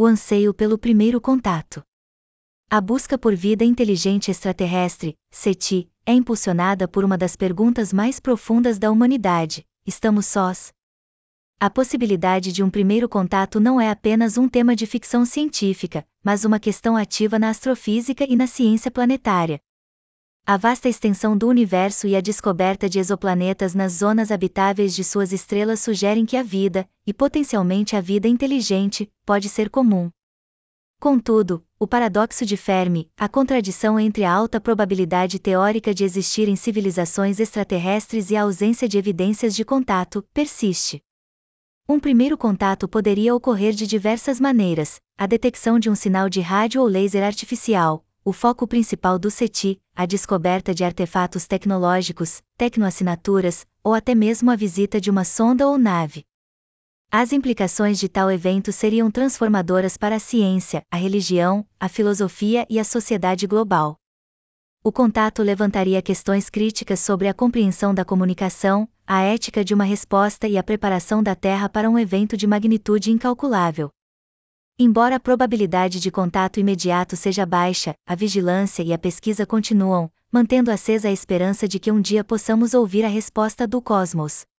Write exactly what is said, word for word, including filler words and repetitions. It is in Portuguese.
o anseio pelo primeiro contato. A busca por vida inteligente extraterrestre, SETI, é impulsionada por uma das perguntas mais profundas da humanidade: estamos sós? A possibilidade de um primeiro contato não é apenas um tema de ficção científica, mas uma questão ativa na astrofísica e na ciência planetária. A vasta extensão do universo e a descoberta de exoplanetas nas zonas habitáveis de suas estrelas sugerem que a vida, e potencialmente a vida inteligente, pode ser comum. Contudo, o paradoxo de Fermi, a contradição entre a alta probabilidade teórica de existirem civilizações extraterrestres e a ausência de evidências de contato, persiste. Um primeiro contato poderia ocorrer de diversas maneiras: a detecção de um sinal de rádio ou laser artificial, o foco principal do SETI, a descoberta de artefatos tecnológicos, tecnoassinaturas, ou até mesmo a visita de uma sonda ou nave. As implicações de tal evento seriam transformadoras para a ciência, a religião, a filosofia e a sociedade global. O contato levantaria questões críticas sobre a compreensão da comunicação, a ética de uma resposta e a preparação da Terra para um evento de magnitude incalculável. Embora a probabilidade de contato imediato seja baixa, a vigilância e a pesquisa continuam, mantendo acesa a esperança de que um dia possamos ouvir a resposta do cosmos.